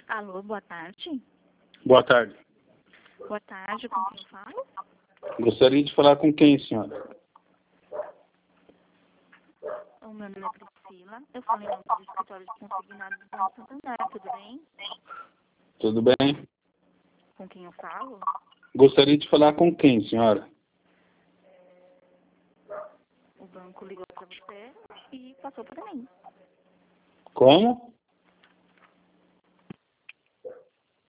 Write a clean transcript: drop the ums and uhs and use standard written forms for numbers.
Alô, boa tarde. Boa tarde. Boa tarde, com quem eu falo? Gostaria de falar com quem, senhora? O meu nome é Priscila. Eu falo em nome do escritório de consignado do Banco Santander, tudo bem? Tudo bem? Com quem eu falo? Gostaria de falar com quem, senhora? O banco ligou para você e passou para mim. Como?